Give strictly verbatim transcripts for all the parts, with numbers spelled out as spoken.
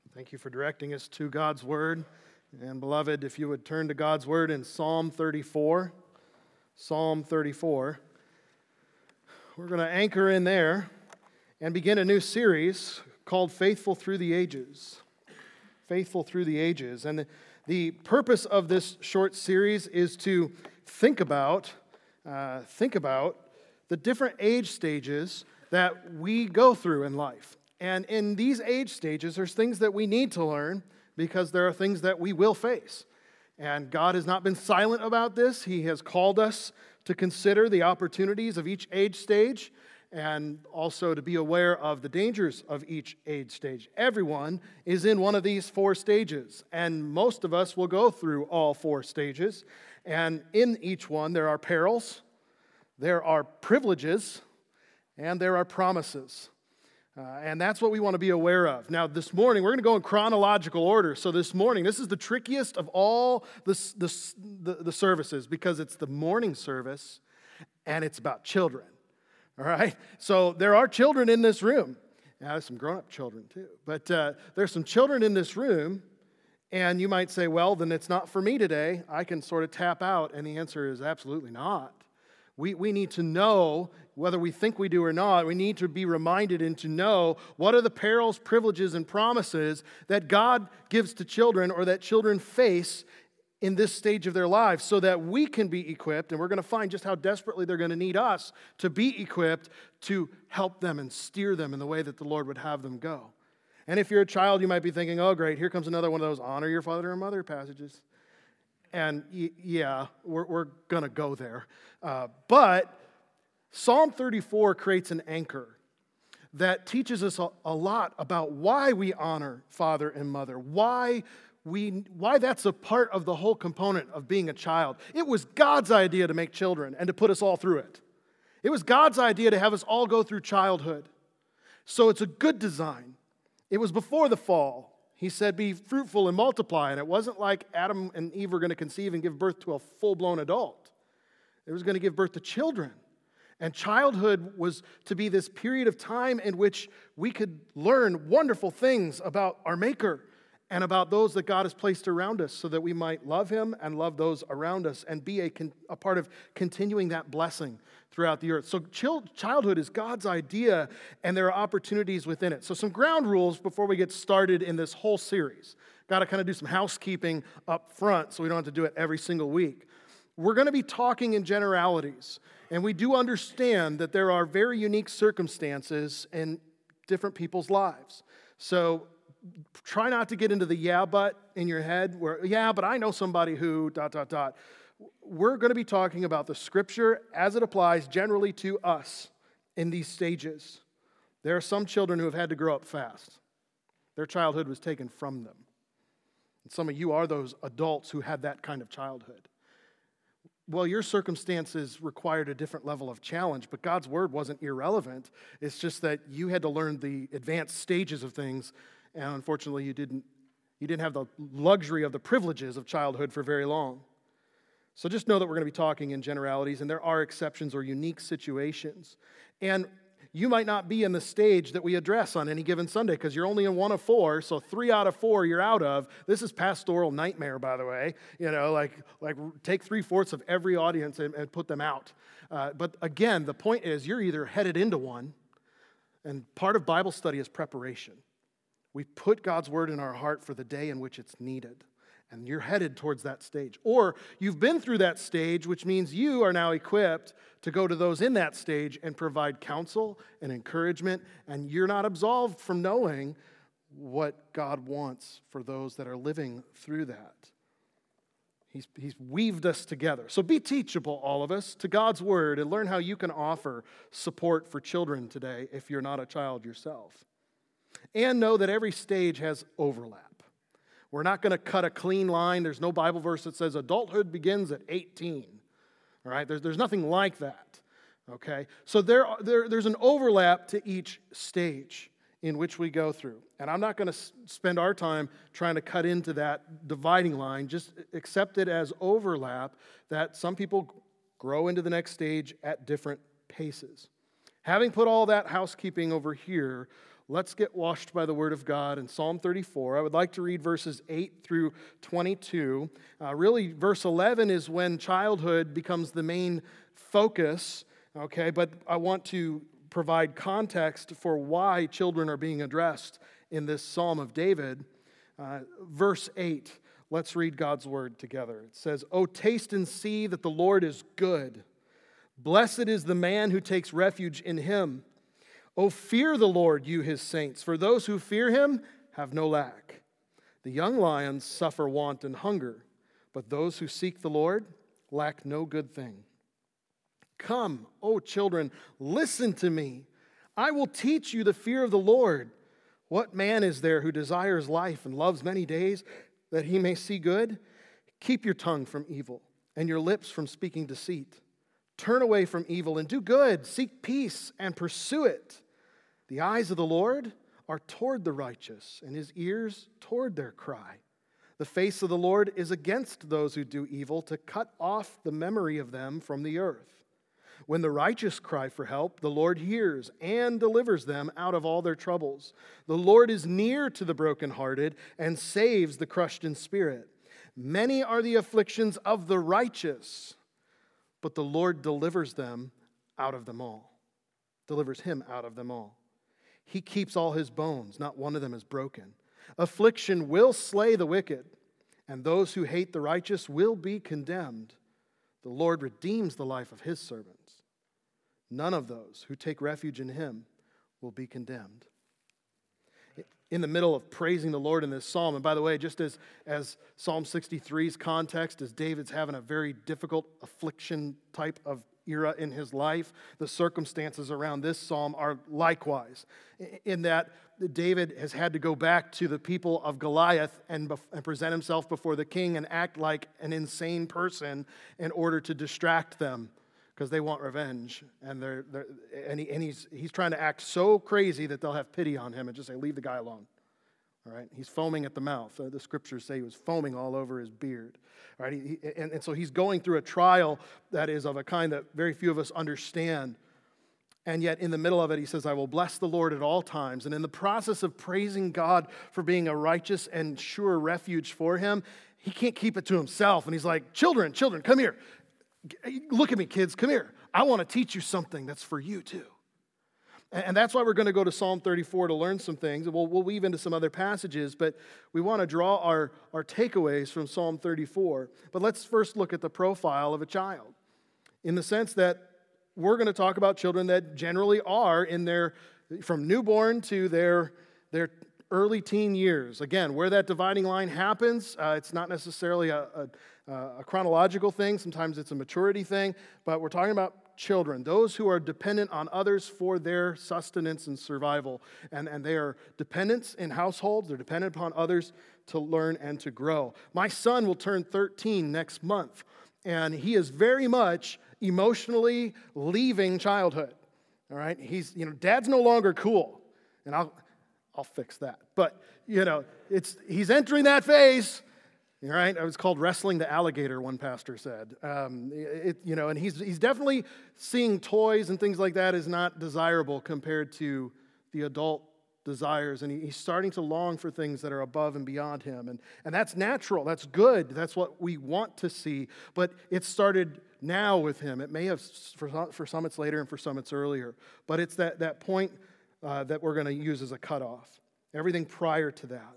Thank you for directing us to God's Word. And beloved, if you would turn to God's Word in Psalm thirty-four. Psalm thirty-four. We're going to anchor in there and begin a new series called Faithful Through the Ages. Faithful Through the Ages. And the, the purpose of this short series is to think about, uh, think about the different age stages that we go through in life. And in these age stages, there's things that we need to learn because there are things that we will face. And God has not been silent about this. He has called us to consider the opportunities of each age stage and also to be aware of the dangers of each age stage. Everyone is in one of these four stages, and most of us will go through all four stages. And in each one, there are perils, there are privileges, and there are promises. Uh, and that's what we want to be aware of. Now, this morning, we're going to go in chronological order. So this morning, this is the trickiest of all the, the, the, the services because it's the morning service and it's about children. All right? So there are children in this room. Now, there's some grown-up children too. But uh, there's some children in this room, and you might say, well, then it's not for me today. I can sort of tap out, and the answer is absolutely not. We, we need to know, whether we think we do or not, we need to be reminded and to know what are the perils, privileges, and promises that God gives to children or that children face in this stage of their lives so that we can be equipped, and we're going to find just how desperately they're going to need us to be equipped to help them and steer them in the way that the Lord would have them go. And if you're a child, you might be thinking, oh, great, here comes another one of those honor your father and mother passages. And yeah, we're, we're going to go there. Uh, but Psalm thirty-four creates an anchor that teaches us a, a lot about why we honor father and mother, why we, why that's a part of the whole component of being a child. It was God's idea to make children and to put us all through it. It was God's idea to have us all go through childhood. So it's a good design. It was before the fall. He said, be fruitful and multiply. And it wasn't like Adam and Eve were going to conceive and give birth to a full-blown adult. It was going to give birth to children. And childhood was to be this period of time in which we could learn wonderful things about our Maker and about those that God has placed around us so that we might love Him and love those around us and be a, a part of continuing that blessing throughout the earth. So childhood is God's idea, and there are opportunities within it. So some ground rules before we get started in this whole series. Got to kind of do some housekeeping up front so we don't have to do it every single week. We're going to be talking in generalities, and we do understand that there are very unique circumstances in different people's lives. So try not to get into the yeah, but in your head where, yeah, but I know somebody who, dot, dot, dot. We're going to be talking about the Scripture as it applies generally to us in these stages. There are some children who have had to grow up fast. Their childhood was taken from them. And some of you are those adults who had that kind of childhood. Well, your circumstances required a different level of challenge, but God's Word wasn't irrelevant. It's just that you had to learn the advanced stages of things, and unfortunately you didn't, you didn't have the luxury of the privileges of childhood for very long. So just know that we're going to be talking in generalities, and there are exceptions or unique situations. And you might not be in the stage that we address on any given Sunday because you're only in one of four, so three out of four you're out of. This is pastoral nightmare, by the way. You know, like, like take three-fourths of every audience and, and put them out. Uh, but again, the point is you're either headed into one, and part of Bible study is preparation. We put God's Word in our heart for the day in which it's needed. And you're headed towards that stage. Or you've been through that stage, which means you are now equipped to go to those in that stage and provide counsel and encouragement, and you're not absolved from knowing what God wants for those that are living through that. He's, he's weaved us together. So be teachable, all of us, to God's Word, and learn how you can offer support for children today if you're not a child yourself. And know that every stage has overlap. We're not going to cut a clean line. There's no Bible verse that says adulthood begins at eighteen. All right? There's, there's nothing like that. Okay? So there, there, there's an overlap to each stage in which we go through. And I'm not going to spend our time trying to cut into that dividing line. Just accept it as overlap that some people grow into the next stage at different paces. Having put all that housekeeping over here, let's get washed by the word of God in Psalm thirty-four. I would like to read verses eight through twenty-two. Uh, really, verse eleven is when childhood becomes the main focus, okay? But I want to provide context for why children are being addressed in this Psalm of David. Uh, verse eight, let's read God's word together. It says, "O taste and see that the Lord is good. Blessed is the man who takes refuge in him. O fear the Lord, you his saints, for those who fear him have no lack. The young lions suffer want and hunger, but those who seek the Lord lack no good thing. Come, O children, listen to me. I will teach you the fear of the Lord. What man is there who desires life and loves many days that he may see good? Keep your tongue from evil and your lips from speaking deceit. Turn away from evil and do good. Seek peace and pursue it. The eyes of the Lord are toward the righteous, and his ears toward their cry. The face of the Lord is against those who do evil, to cut off the memory of them from the earth. When the righteous cry for help, the Lord hears and delivers them out of all their troubles. The Lord is near to the brokenhearted and saves the crushed in spirit. Many are the afflictions of the righteous, but the Lord delivers them out of them all. Delivers him out of them all. He keeps all his bones, not one of them is broken. Affliction will slay the wicked, and those who hate the righteous will be condemned. The Lord redeems the life of his servants. None of those who take refuge in him will be condemned." In the middle of praising the Lord in this psalm, and by the way, just as, as Psalm sixty-three's context, as David's having a very difficult affliction type of era in his life, the circumstances around this psalm are likewise, in that David has had to go back to the people of Goliath and, bef- and present himself before the king and act like an insane person in order to distract them, because they want revenge, and they're, they're and, he, and he's he's trying to act so crazy that they'll have pity on him and just say, "Leave the guy alone." All right, he's foaming at the mouth. Uh, the scriptures say he was foaming all over his beard. All right, he, and, and so he's going through a trial that is of a kind that very few of us understand. And yet in the middle of it, he says, "I will bless the Lord at all times." And in the process of praising God for being a righteous and sure refuge for him, he can't keep it to himself. And he's like, "Children, children, come here. Look at me, kids, come here. I want to teach you something that's for you too." And that's why we're going to go to Psalm thirty-four to learn some things. We'll, we'll weave into some other passages, but we want to draw our, our takeaways from Psalm thirty-four. But let's first look at the profile of a child, in the sense that we're going to talk about children that generally are in their, from newborn to their, their early teen years. Again, where that dividing line happens, uh, it's not necessarily a, a, a chronological thing. Sometimes it's a maturity thing, but we're talking about children, those who are dependent on others for their sustenance and survival. And, and they are dependents in households. They're dependent upon others to learn and to grow. My son will turn thirteen next month, and he is very much emotionally leaving childhood. All right? He's, you know, dad's no longer cool. And I'll I'll fix that. But, you know, it's he's entering that phase. All right, it was called wrestling the alligator, one pastor said. Um, it, you know, and he's he's definitely seeing toys and things like that is not desirable compared to the adult desires, and he, he's starting to long for things that are above and beyond him, and and that's natural, that's good, that's what we want to see. But it started now with him. It may have for for some it's later, and for some it's earlier. But it's that that point uh, that we're going to use as a cutoff. Everything prior to that.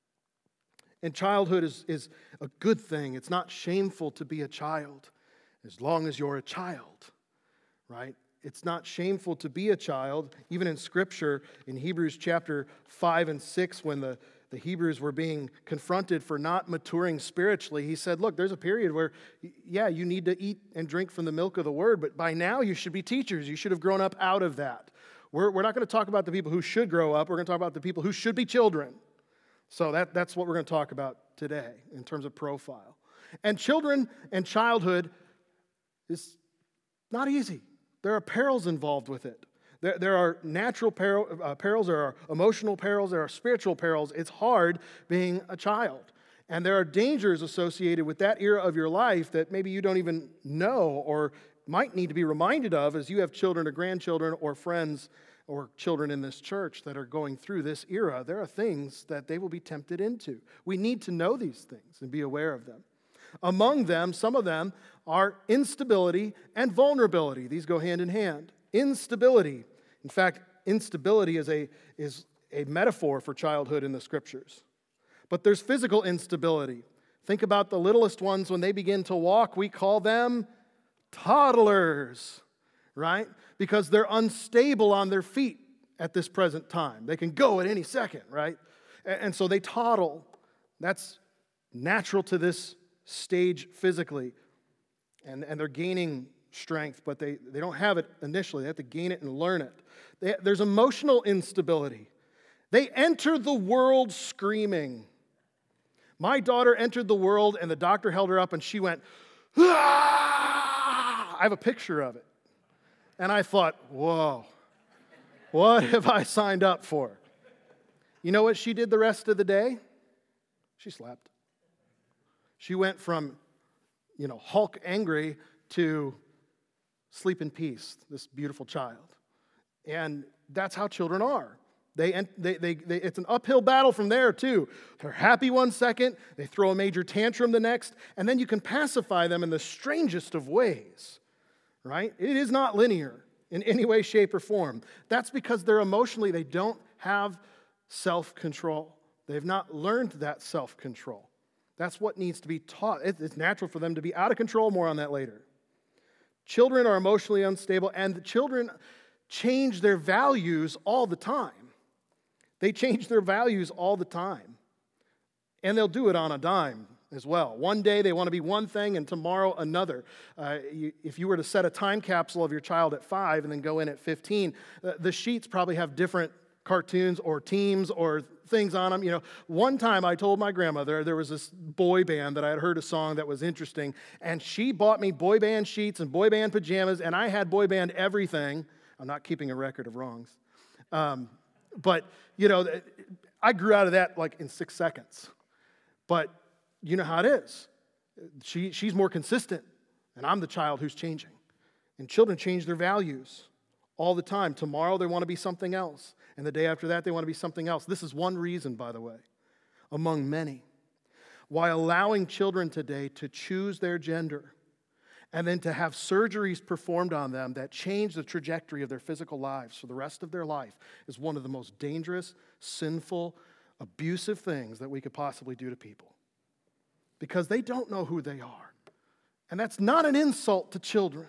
And childhood is, is a good thing. It's not shameful to be a child, as long as you're a child, right? It's not shameful to be a child. Even in Scripture, in Hebrews chapter five and six, when the, the Hebrews were being confronted for not maturing spiritually, he said, look, there's a period where, yeah, you need to eat and drink from the milk of the word, but by now you should be teachers. You should have grown up out of that. We're, we're not going to talk about the people who should grow up. We're going to talk about the people who should be children. So that, that's what we're going to talk about today in terms of profile. And children and childhood is not easy. There are perils involved with it. There, there are natural peril, uh, perils, there are emotional perils, there are spiritual perils. It's hard being a child. And there are dangers associated with that era of your life that maybe you don't even know or might need to be reminded of as you have children or grandchildren or friends or children in this church that are going through this era, there are things that they will be tempted into. We need to know these things and be aware of them. Among them, some of them are instability and vulnerability. These go hand in hand. Instability. In fact, instability is a, is a metaphor for childhood in the Scriptures. But there's physical instability. Think about the littlest ones when they begin to walk. We call them toddlers, right? Because they're unstable on their feet at this present time. They can go at any second, right? And so they toddle. That's natural to this stage physically. And, and they're gaining strength, but they, they don't have it initially. They have to gain it and learn it. They, there's emotional instability. They enter the world screaming. My daughter entered the world, and the doctor held her up, and she went, ah! I have a picture of it. And I thought, whoa, what have I signed up for? You know what she did the rest of the day? She slept. She went from, you know, Hulk angry to sleep in peace, this beautiful child. And that's how children are. They, they, they, they, it's an uphill battle from there, too. They're happy one second, they throw a major tantrum the next, and then you can pacify them in the strangest of ways, right? It is not linear in any way, shape, or form. That's because they're emotionally, they don't have self-control. They've not learned that self-control. That's what needs to be taught. It's natural for them to be out of control. More on that later. Children are emotionally unstable, and the children change their values all the time. They change their values all the time. And they'll do it on a dime as well. One day they want to be one thing, and tomorrow another. Uh, you, if you were to set a time capsule of your child at five and then go in at fifteen, uh, the sheets probably have different cartoons or teams or things on them. You know, one time I told my grandmother there was this boy band that I had heard a song that was interesting, and she bought me boy band sheets and boy band pajamas, and I had boy band everything. I'm not keeping a record of wrongs. Um, but, you know, I grew out of that like in six seconds. But you know how it is. She, she's more consistent, and I'm the child who's changing. And children change their values all the time. Tomorrow they want to be something else. And the day after that, they want to be something else. This is one reason, by the way, among many, why allowing children today to choose their gender and then to have surgeries performed on them that change the trajectory of their physical lives for the rest of their life is one of the most dangerous, sinful, abusive things that we could possibly do to people. Because they don't know who they are. And that's not an insult to children.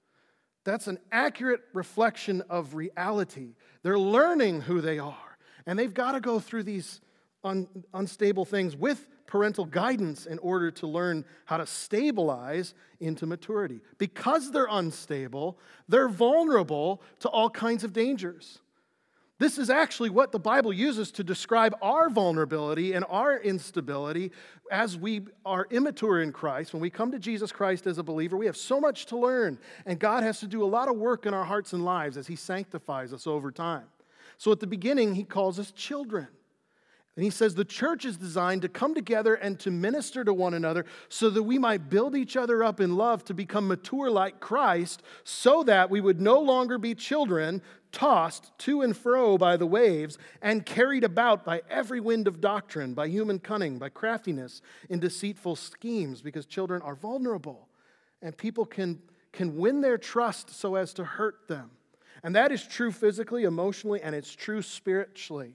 That's an accurate reflection of reality. They're learning who they are. And they've got to go through these un- unstable things with parental guidance in order to learn how to stabilize into maturity. Because they're unstable, they're vulnerable to all kinds of dangers. This is actually what the Bible uses to describe our vulnerability and our instability as we are immature in Christ. When we come to Jesus Christ as a believer, we have so much to learn, and God has to do a lot of work in our hearts and lives as He sanctifies us over time. So at the beginning, He calls us children. And He says the church is designed to come together and to minister to one another so that we might build each other up in love to become mature like Christ, so that we would no longer be children tossed to and fro by the waves and carried about by every wind of doctrine, by human cunning, by craftiness in deceitful schemes, because children are vulnerable and people can, can win their trust so as to hurt them. And that is true physically, emotionally, and it's true spiritually.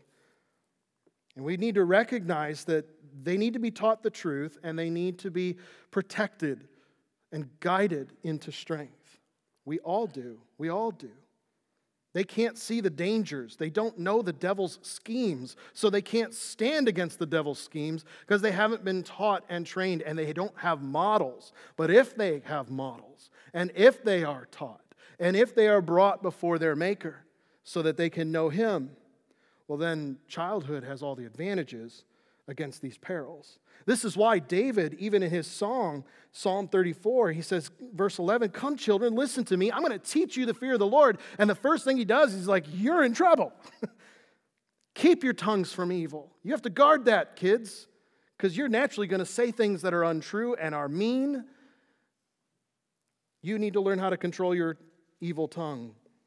And we need to recognize that they need to be taught the truth and they need to be protected and guided into strength. We all do. We all do. They can't see the dangers. They don't know the devil's schemes, so they can't stand against the devil's schemes because they haven't been taught and trained and they don't have models. But if they have models, and if they are taught, and if they are brought before their Maker so that they can know Him, well, then childhood has all the advantages against these perils. This is why David, even in his song, Psalm thirty-four, he says, verse eleven, "Come, children, listen to me. I'm going to teach you the fear of the Lord." And the first thing he does, he's like, you're in trouble. Keep your tongues from evil. You have to guard that, kids, because you're naturally going to say things that are untrue and are mean. You need to learn how to control your evil tongue.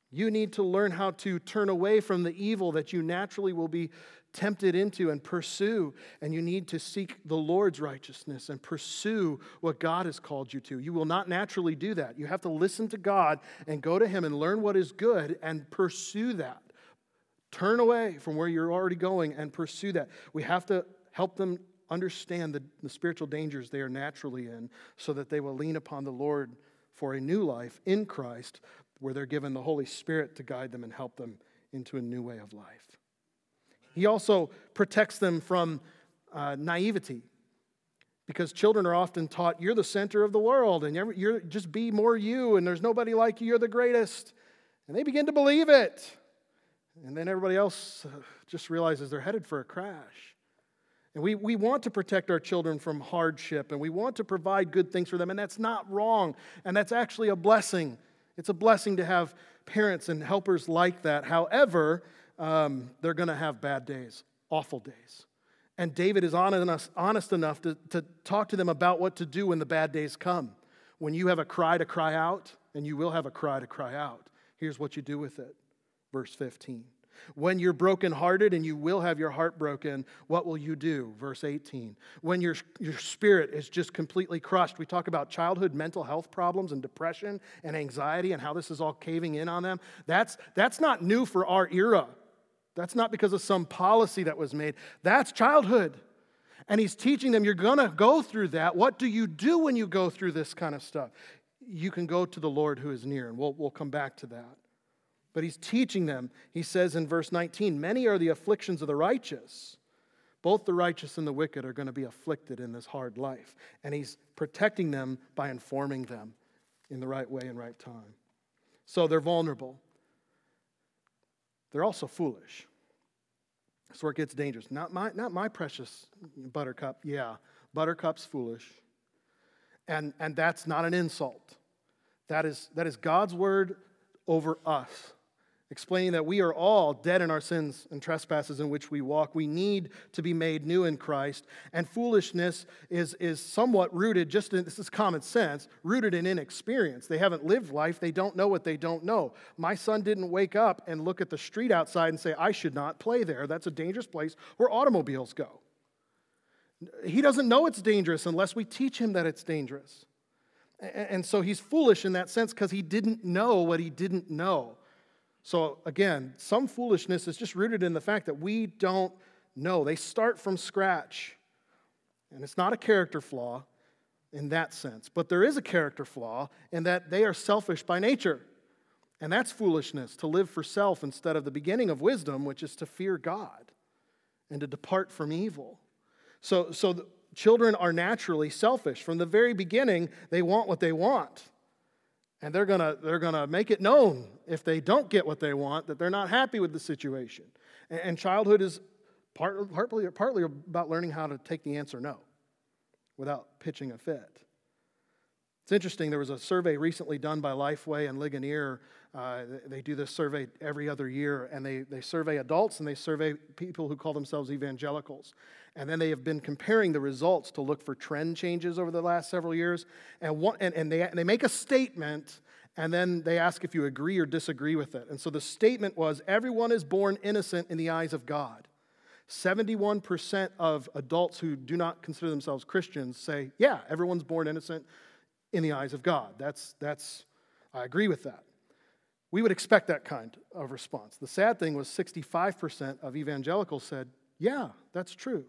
You need to learn how to turn away from the evil that you naturally will be tempted into and pursue. And you need to seek the Lord's righteousness and pursue what God has called you to. You will not naturally do that. You have to listen to God and go to Him and learn what is good and pursue that. Turn away from where you're already going and pursue that. We have to help them understand the, the spiritual dangers they are naturally in so that they will lean upon the Lord for a new life in Christ, where they're given the Holy Spirit to guide them and help them into a new way of life. He also protects them from uh, naivety, because children are often taught, you're the center of the world, and you're, you're just be more you, and there's nobody like you, you're the greatest. And they begin to believe it. And then everybody else uh, just realizes they're headed for a crash. And we, we want to protect our children from hardship, and we want to provide good things for them, and that's not wrong, and that's actually a blessing. It's a blessing to have parents and helpers like that. However, um, they're going to have bad days, awful days. And David is honest, honest enough to, to talk to them about what to do when the bad days come. When you have a cry to cry out, and you will have a cry to cry out, here's what you do with it. Verse fifteen. When you're brokenhearted, and you will have your heart broken, what will you do? Verse eighteen. When your, your spirit is just completely crushed. We talk about childhood mental health problems and depression and anxiety and how this is all caving in on them. That's, that's not new for our era. That's not because of some policy that was made. That's childhood. And he's teaching them, you're going to go through that. What do you do when you go through this kind of stuff? You can go to the Lord who is near, and we'll, we'll come back to that. But he's teaching them. He says in verse nineteen, many are the afflictions of the righteous. Both the righteous and the wicked are going to be afflicted in this hard life. And he's protecting them by informing them in the right way and right time. So they're vulnerable. They're also foolish. That's where it gets dangerous. Not my, not my precious Buttercup. Yeah, Buttercup's foolish. And, and that's not an insult. That is, that is God's word over us, explaining that we are all dead in our sins and trespasses in which we walk. We need to be made new in Christ. And foolishness is, is somewhat rooted, just in, this is common sense, rooted in inexperience. They haven't lived life. They don't know what they don't know. My son didn't wake up and look at the street outside and say, I should not play there. That's a dangerous place where automobiles go. He doesn't know it's dangerous unless we teach him that it's dangerous. And so he's foolish in that sense because he didn't know what he didn't know. So again, some foolishness is just rooted in the fact that we don't know. They start from scratch. And it's not a character flaw in that sense. But there is a character flaw in that they are selfish by nature. And that's foolishness, to live for self instead of the beginning of wisdom, which is to fear God and to depart from evil. So, so the children are naturally selfish. From the very beginning, they want what they want. And they're gonna they're gonna make it known if they don't get what they want that they're not happy with the situation. And, and childhood is part, partly partly about learning how to take the answer no without pitching a fit. It's interesting. There was a survey recently done by Lifeway and Ligonier. Uh, they do this survey every other year, and they they survey adults and they survey people who call themselves evangelicals. And then they have been comparing the results to look for trend changes over the last several years. And, one, and, and, they, and they make a statement, and then they ask if you agree or disagree with it. And so the statement was, everyone is born innocent in the eyes of God. seventy-one percent of adults who do not consider themselves Christians say, yeah, everyone's born innocent in the eyes of God. That's, that's, I agree with that. We would expect that kind of response. The sad thing was sixty-five percent of evangelicals said, yeah, that's true.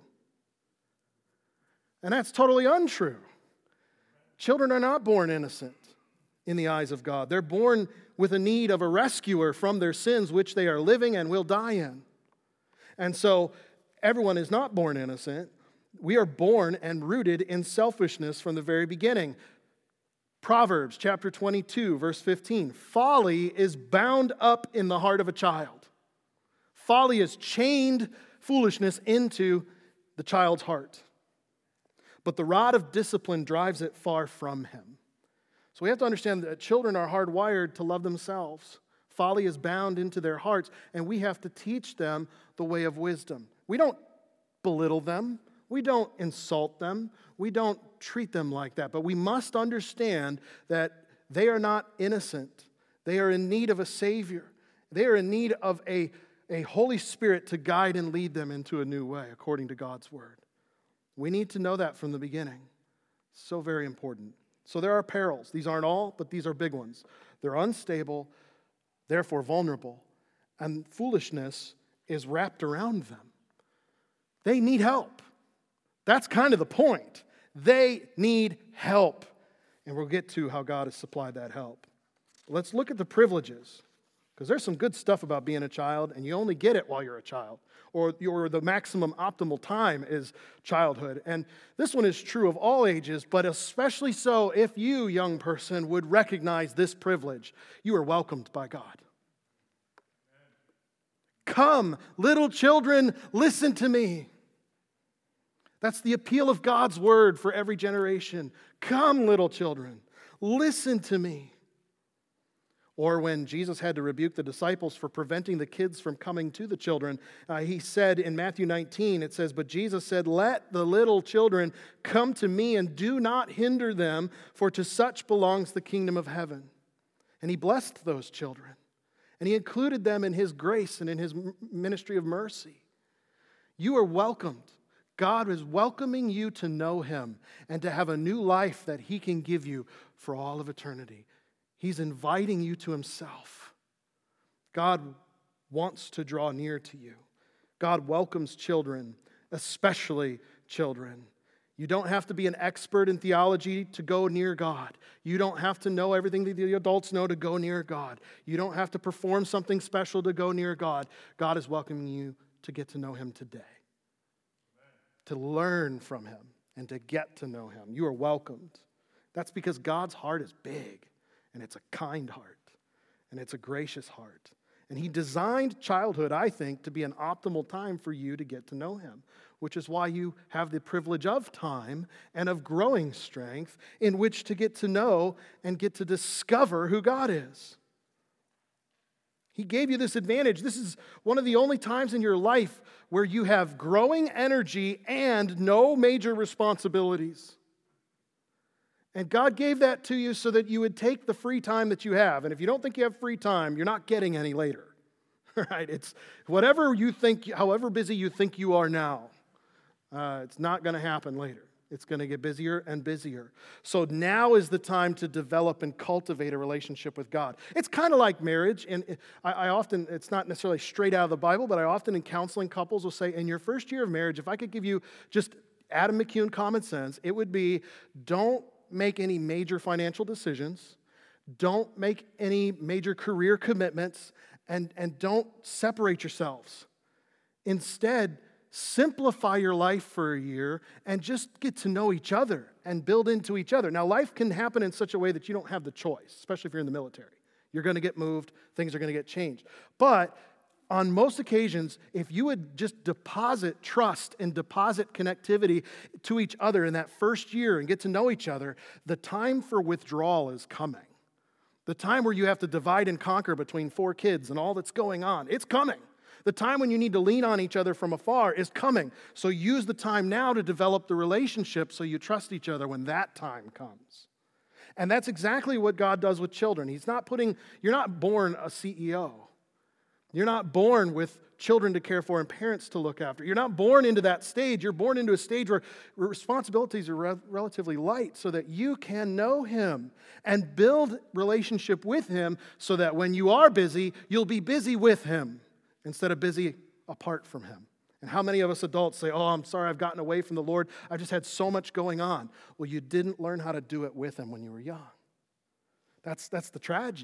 And that's totally untrue. Children are not born innocent in the eyes of God. They're born with a need of a rescuer from their sins, which they are living and will die in. And so everyone is not born innocent. We are born and rooted in selfishness from the very beginning. Proverbs chapter twenty-two, verse fifteen. Folly is bound up in the heart of a child. Folly is chained foolishness into the child's heart. But the rod of discipline drives it far from him. So we have to understand that children are hardwired to love themselves. Folly is bound into their hearts, and we have to teach them the way of wisdom. We don't belittle them. We don't insult them. We don't treat them like that. But we must understand that they are not innocent. They are in need of a Savior. They are in need of a, a Holy Spirit to guide and lead them into a new way, according to God's word. We need to know that from the beginning. So very important. So there are perils. These aren't all, but these are big ones. They're unstable, therefore vulnerable, and foolishness is wrapped around them. They need help. That's kind of the point. They need help. And we'll get to how God has supplied that help. Let's look at the privileges. Because there's some good stuff about being a child, and you only get it while you're a child. Or, or the maximum optimal time is childhood. And this one is true of all ages, but especially so if you, young person, would recognize this privilege. You are welcomed by God. Come, little children, listen to me. That's the appeal of God's word for every generation. Come, little children, listen to me. Or when Jesus had to rebuke the disciples for preventing the kids from coming to the children, uh, he said in Matthew nineteen, it says, "But Jesus said, 'Let the little children come to me and do not hinder them, for to such belongs the kingdom of heaven.' And he blessed those children. And he included them in his grace and in his ministry of mercy. You are welcomed. God is welcoming you to know him and to have a new life that he can give you for all of eternity. He's inviting you to himself. God wants to draw near to you. God welcomes children, especially children. You don't have to be an expert in theology to go near God. You don't have to know everything that the adults know to go near God. You don't have to perform something special to go near God. God is welcoming you to get to know him today, to learn from him and to get to know him. You are welcomed. That's because God's heart is big. And it's a kind heart. And it's a gracious heart. And he designed childhood, I think, to be an optimal time for you to get to know him, which is why you have the privilege of time and of growing strength in which to get to know and get to discover who God is. He gave you this advantage. This is one of the only times in your life where you have growing energy and no major responsibilities. And God gave that to you so that you would take the free time that you have. And if you don't think you have free time, you're not getting any later. Right? It's whatever you think, however busy you think you are now, uh, it's not going to happen later. It's going to get busier and busier. So now is the time to develop and cultivate a relationship with God. It's kind of like marriage. And I, I often, it's not necessarily straight out of the Bible, but I often in counseling couples will say, in your first year of marriage, if I could give you just Adam McCune common sense, it would be don't make any major financial decisions, don't make any major career commitments, and, and don't separate yourselves. Instead, simplify your life for a year and just get to know each other and build into each other. Now, life can happen in such a way that you don't have the choice, especially if you're in the military. You're going to get moved, things are going to get changed. But on most occasions, if you would just deposit trust and deposit connectivity to each other in that first year and get to know each other, the time for withdrawal is coming. The time where you have to divide and conquer between four kids and all that's going on, it's coming. The time when you need to lean on each other from afar is coming. So use the time now to develop the relationship so you trust each other when that time comes. And that's exactly what God does with children. He's not putting, you're not born a C E O. You're not born with children to care for and parents to look after. You're not born into that stage. You're born into a stage where responsibilities are re- relatively light so that you can know him and build relationship with him so that when you are busy, you'll be busy with him instead of busy apart from him. And how many of us adults say, oh, I'm sorry, I've gotten away from the Lord. I've just had so much going on. Well, you didn't learn how to do it with him when you were young. That's, that's the tragedy.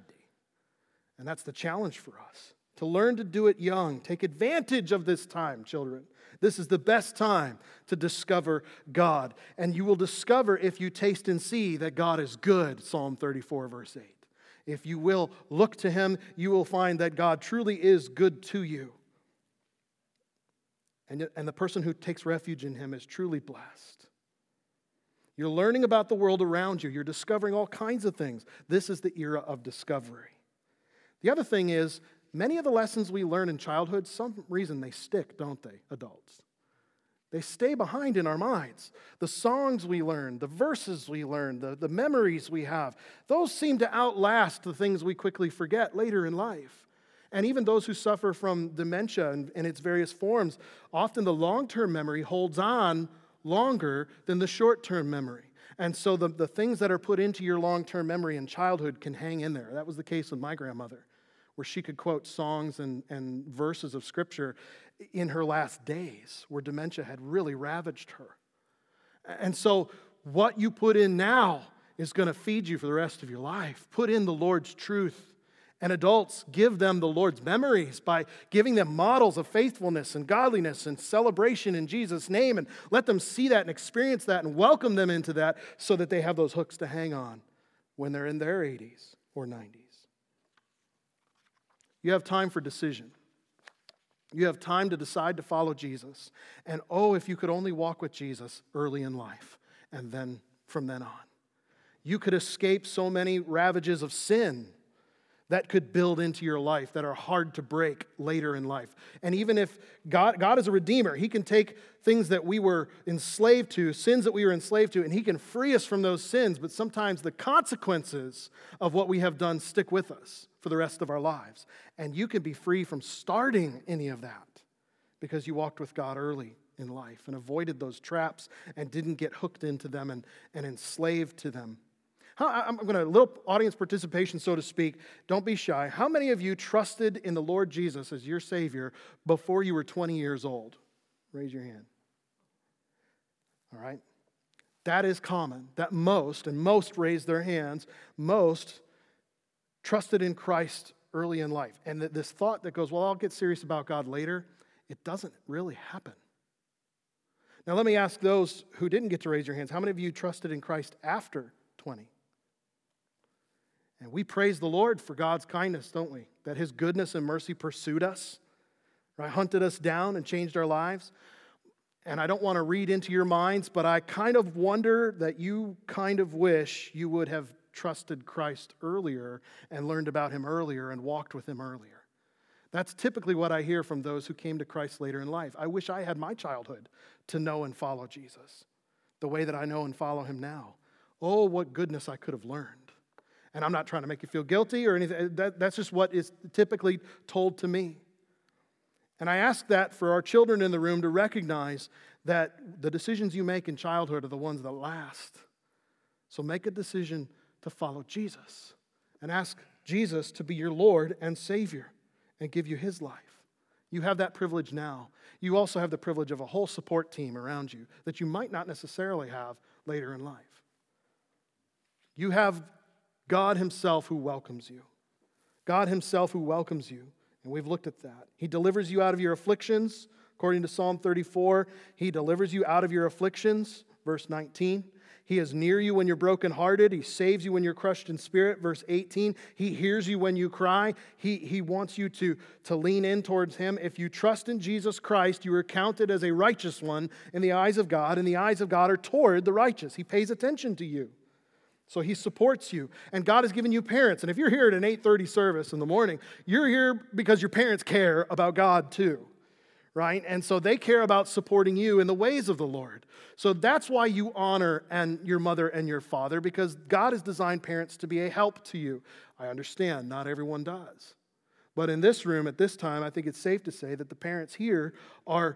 And that's the challenge for us. To learn to do it young. Take advantage of this time, children. This is the best time to discover God. And you will discover if you taste and see that God is good, Psalm thirty-four, verse eight. If you will look to him, you will find that God truly is good to you. And, and the person who takes refuge in him is truly blessed. You're learning about the world around you. You're discovering all kinds of things. This is the era of discovery. The other thing is, many of the lessons we learn in childhood, some reason they stick, don't they, adults? They stay behind in our minds. The songs we learn, the verses we learn, the, the memories we have, those seem to outlast the things we quickly forget later in life. And even those who suffer from dementia and, and its various forms, often the long-term memory holds on longer than the short-term memory. And so the, the things that are put into your long-term memory in childhood can hang in there. That was the case with my grandmother, where she could quote songs and, and verses of Scripture in her last days, where dementia had really ravaged her. And so what you put in now is going to feed you for the rest of your life. Put in the Lord's truth. And adults, give them the Lord's memories by giving them models of faithfulness and godliness and celebration in Jesus' name, and let them see that and experience that and welcome them into that so that they have those hooks to hang on when they're in their eighties or nineties. You have time for decision. You have time to decide to follow Jesus. And oh, if you could only walk with Jesus early in life and then from then on. You could escape so many ravages of sin that could build into your life that are hard to break later in life. And even if God, God is a redeemer, He can take things that we were enslaved to, sins that we were enslaved to, and He can free us from those sins. But sometimes the consequences of what we have done stick with us for the rest of our lives. And you can be free from starting any of that because you walked with God early in life and avoided those traps and didn't get hooked into them and, and enslaved to them. How, I'm going to, a little audience participation, so to speak. Don't be shy. How many of you trusted in the Lord Jesus as your Savior before you were twenty years old? Raise your hand. All right. That is common. That most, and most raised their hands, most trusted in Christ early in life. And that this thought that goes, well, I'll get serious about God later, it doesn't really happen. Now let me ask those who didn't get to raise your hands, how many of you trusted in Christ after twenty? And we praise the Lord for God's kindness, don't we? That His goodness and mercy pursued us, right? Hunted us down and changed our lives. And I don't want to read into your minds, but I kind of wonder that you kind of wish you would have trusted Christ earlier and learned about Him earlier and walked with Him earlier. That's typically what I hear from those who came to Christ later in life. I wish I had my childhood to know and follow Jesus the way that I know and follow Him now. Oh, what goodness I could have learned. And I'm not trying to make you feel guilty or anything. That, that's just what is typically told to me. And I ask that for our children in the room to recognize that the decisions you make in childhood are the ones that last. So make a decision to follow Jesus and ask Jesus to be your Lord and Savior and give you His life. You have that privilege now. You also have the privilege of a whole support team around you that you might not necessarily have later in life. You have God Himself who welcomes you. God Himself who welcomes you. And we've looked at that. He delivers you out of your afflictions. According to Psalm thirty-four, He delivers you out of your afflictions. Verse nineteen. He is near you when you're brokenhearted. He saves you when you're crushed in spirit. Verse eighteen. He hears you when you cry. He, he wants you to, to lean in towards Him. If you trust in Jesus Christ, you are counted as a righteous one in the eyes of God, and the eyes of God are toward the righteous. He pays attention to you. So He supports you. And God has given you parents. And if you're here at an eight thirty service in the morning, you're here because your parents care about God too, right? And so they care about supporting you in the ways of the Lord. So that's why you honor and your mother and your father, because God has designed parents to be a help to you. I understand not everyone does. But in this room at this time, I think it's safe to say that the parents here are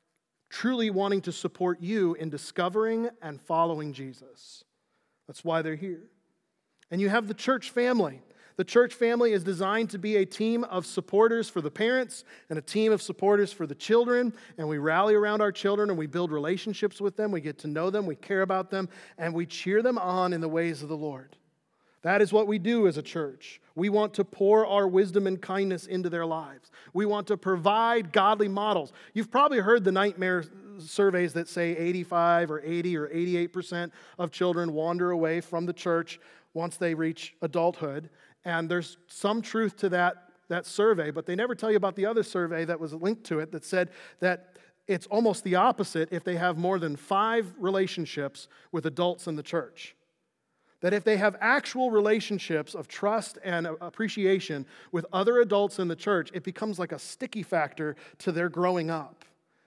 truly wanting to support you in discovering and following Jesus. That's why they're here. And you have the church family. The church family is designed to be a team of supporters for the parents and a team of supporters for the children. And we rally around our children and we build relationships with them. We get to know them, we care about them, and we cheer them on in the ways of the Lord. That is what we do as a church. We want to pour our wisdom and kindness into their lives. We want to provide godly models. You've probably heard the nightmare surveys that say eighty-five or eighty or eighty-eight percent of children wander away from the church once they reach adulthood. And there's some truth to that, that survey, but they never tell you about the other survey that was linked to it that said that it's almost the opposite if they have more than five relationships with adults in the church. That if they have actual relationships of trust and appreciation with other adults in the church, it becomes like a sticky factor to their growing up.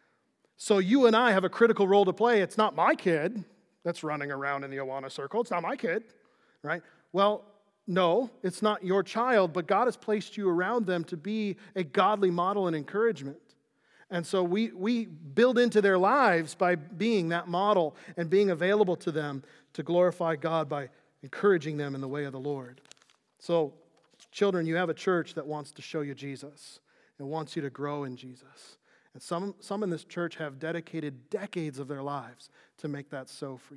So you and I have a critical role to play. It's not my kid that's running around in the Awana circle. It's not my kid, right? Well, no, it's not your child, but God has placed you around them to be a godly model and encouragement. And so we, we build into their lives by being that model and being available to them to glorify God by encouraging them in the way of the Lord. So, children, you have a church that wants to show you Jesus and wants you to grow in Jesus. And some, some in this church have dedicated decades of their lives to make that so for you.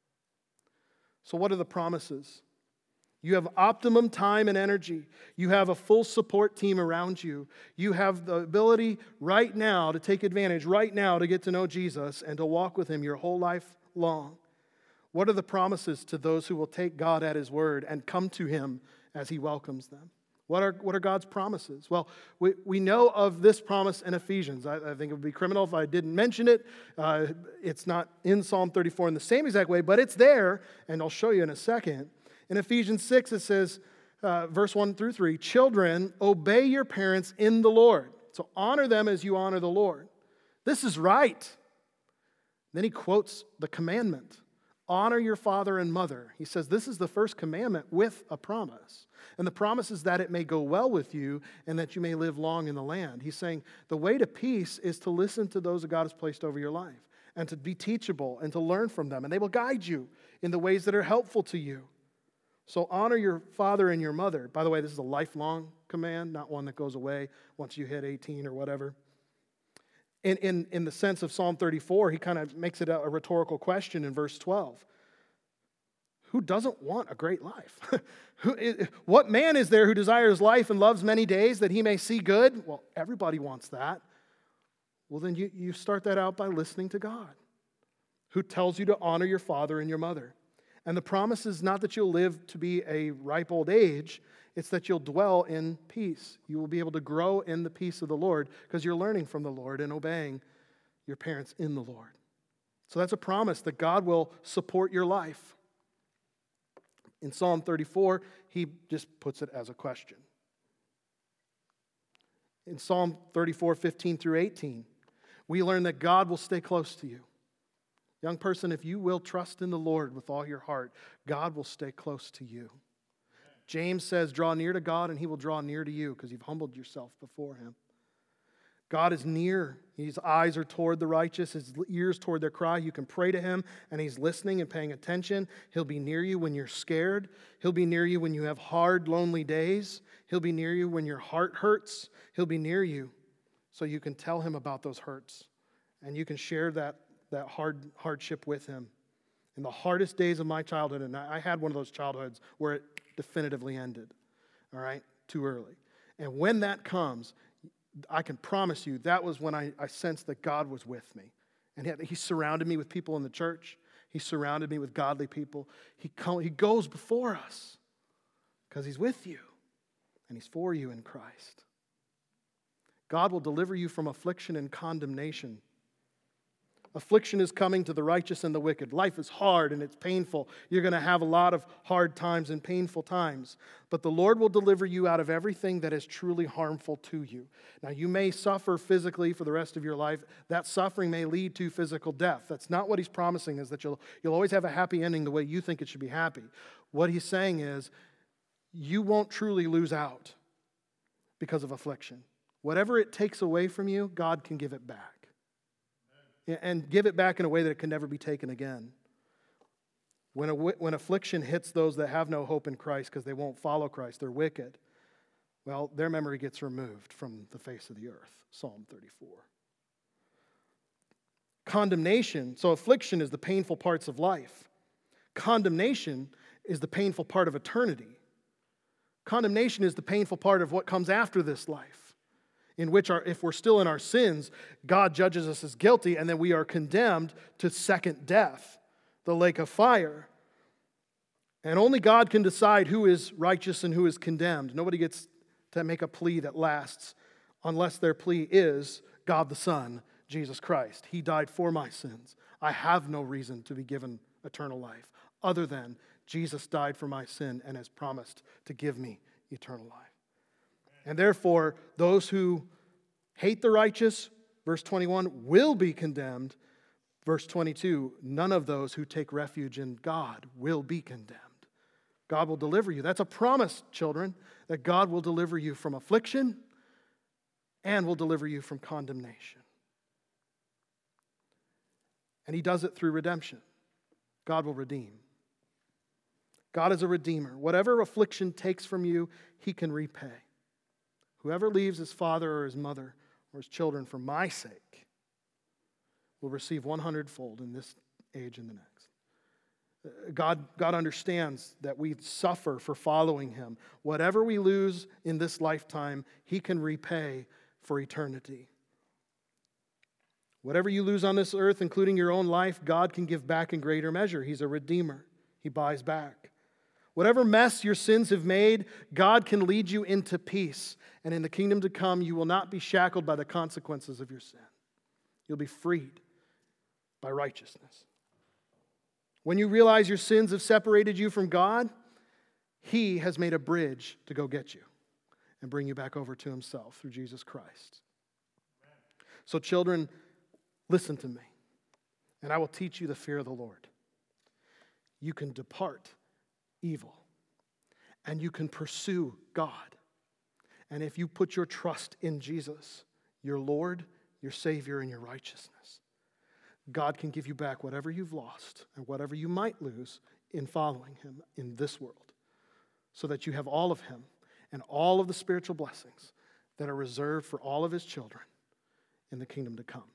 So what are the promises? You have optimum time and energy. You have a full support team around you. You have the ability right now to take advantage, right now to get to know Jesus and to walk with Him your whole life long. What are the promises to those who will take God at His word and come to Him as He welcomes them? What are, what are God's promises? Well, we, we know of this promise in Ephesians. I, I think it would be criminal if I didn't mention it. Uh, it's not in Psalm thirty-four in the same exact way, but it's there, and I'll show you in a second. In Ephesians six, it says, uh, verse one through three, children, obey your parents in the Lord. So honor them as you honor the Lord. This is right. Then he quotes the commandment. Honor your father and mother. He says this is the first commandment with a promise. And the promise is that it may go well with you and that you may live long in the land. He's saying the way to peace is to listen to those that God has placed over your life and to be teachable and to learn from them. And they will guide you in the ways that are helpful to you. So honor your father and your mother. By the way, this is a lifelong command, not one that goes away once you hit eighteen or whatever. In, in, in the sense of Psalm thirty-four, he kind of makes it a, a rhetorical question in verse twelve. Who doesn't want a great life? who, what man is there who desires life and loves many days that he may see good? Well, everybody wants that. Well, then you, you start that out by listening to God, who tells you to honor your father and your mother. And the promise is not that you'll live to be a ripe old age, it's that you'll dwell in peace. You will be able to grow in the peace of the Lord because you're learning from the Lord and obeying your parents in the Lord. So that's a promise that God will support your life. In Psalm thirty-four, he just puts it as a question. In Psalm thirty-four, fifteen through eighteen, we learn that God will stay close to you. Young person, if you will trust in the Lord with all your heart, God will stay close to you. James says, draw near to God and He will draw near to you because you've humbled yourself before Him. God is near. His eyes are toward the righteous, His ears toward their cry. You can pray to Him and He's listening and paying attention. He'll be near you when you're scared. He'll be near you when you have hard, lonely days. He'll be near you when your heart hurts. He'll be near you so you can tell Him about those hurts and you can share that, that hard hardship with Him. In the hardest days of my childhood, and I had one of those childhoods where it definitively ended, all right, too early. And when that comes, I can promise you that was when I, I sensed that God was with me. And he, he surrounded me with people in the church. He surrounded me with godly people. He, come, he goes before us because He's with you and He's for you in Christ. God will deliver you from affliction and condemnation. Affliction is coming to the righteous and the wicked. Life is hard and it's painful. You're going to have a lot of hard times and painful times. But the Lord will deliver you out of everything that is truly harmful to you. Now, you may suffer physically for the rest of your life. That suffering may lead to physical death. That's not what He's promising, is that you'll, you'll always have a happy ending the way you think it should be happy. What He's saying is you won't truly lose out because of affliction. Whatever it takes away from you, God can give it back. And give it back in a way that it can never be taken again. When, a, when affliction hits those that have no hope in Christ because they won't follow Christ, they're wicked, well, their memory gets removed from the face of the earth. Psalm thirty-four. Condemnation, so affliction is the painful parts of life. Condemnation is the painful part of eternity. Condemnation is the painful part of what comes after this life, in which, our, if we're still in our sins, God judges us as guilty, and then we are condemned to second death, the lake of fire. And only God can decide who is righteous and who is condemned. Nobody gets to make a plea that lasts unless their plea is God the Son, Jesus Christ. He died for my sins. I have no reason to be given eternal life other than Jesus died for my sin and has promised to give me eternal life. And therefore, those who hate the righteous, verse twenty-one, will be condemned. Verse twenty-two, none of those who take refuge in God will be condemned. God will deliver you. That's a promise, children, that God will deliver you from affliction and will deliver you from condemnation. And he does it through redemption. God will redeem. God is a redeemer. Whatever affliction takes from you, he can repay. Whoever leaves his father or his mother or his children for my sake will receive one hundredfold in this age and the next. God, God understands that we suffer for following him. Whatever we lose in this lifetime, he can repay for eternity. Whatever you lose on this earth, including your own life, God can give back in greater measure. He's a redeemer. He buys back. Whatever mess your sins have made, God can lead you into peace. And in the kingdom to come, you will not be shackled by the consequences of your sin. You'll be freed by righteousness. When you realize your sins have separated you from God, he has made a bridge to go get you and bring you back over to himself through Jesus Christ. So children, listen to me, and I will teach you the fear of the Lord. You can depart evil, and you can pursue God. And if you put your trust in Jesus, your Lord, your Savior, and your righteousness, God can give you back whatever you've lost and whatever you might lose in following him in this world, so that you have all of him and all of the spiritual blessings that are reserved for all of his children in the kingdom to come.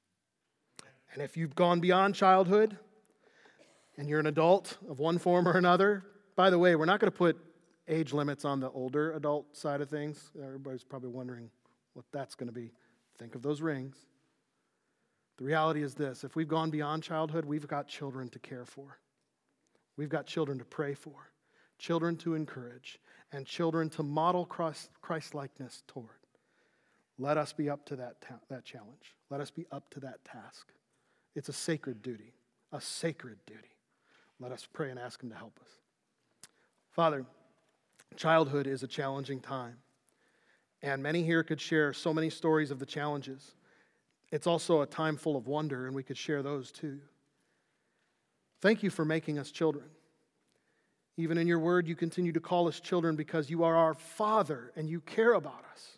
And if you've gone beyond childhood and you're an adult of one form or another, by the way, we're not going to put age limits on the older adult side of things. Everybody's probably wondering what that's going to be. Think of those rings. The reality is this: if we've gone beyond childhood, we've got children to care for. We've got children to pray for, children to encourage, and children to model Christ, Christ-likeness toward. Let us be up to that, ta- that challenge. Let us be up to that task. It's a sacred duty, a sacred duty. Let us pray and ask him to help us. Father, childhood is a challenging time, and many here could share so many stories of the challenges. It's also a time full of wonder, and we could share those too. Thank you for making us children. Even in your word, you continue to call us children because you are our Father and you care about us.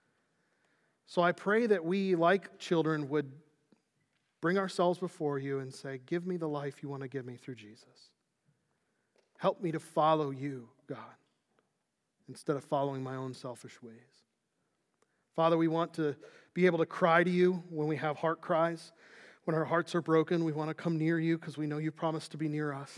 So I pray that we, like children, would bring ourselves before you and say, give me the life you want to give me through Jesus. Help me to follow you, God, instead of following my own selfish ways. Father, we want to be able to cry to you when we have heart cries. When our hearts are broken, we want to come near you because we know you promised to be near us.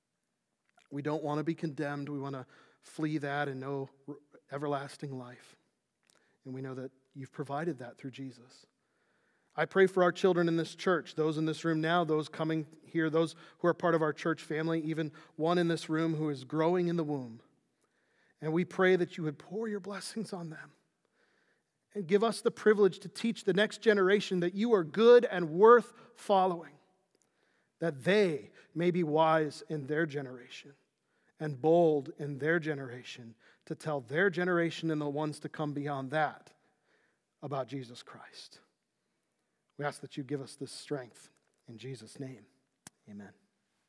We don't want to be condemned. We want to flee that and know everlasting life. And we know that you've provided that through Jesus. I pray for our children in this church, those in this room now, those coming here, those who are part of our church family, even one in this room who is growing in the womb. And we pray that you would pour your blessings on them and give us the privilege to teach the next generation that you are good and worth following, that they may be wise in their generation and bold in their generation to tell their generation and the ones to come beyond that about Jesus Christ. We ask that you give us this strength in Jesus' name. Amen.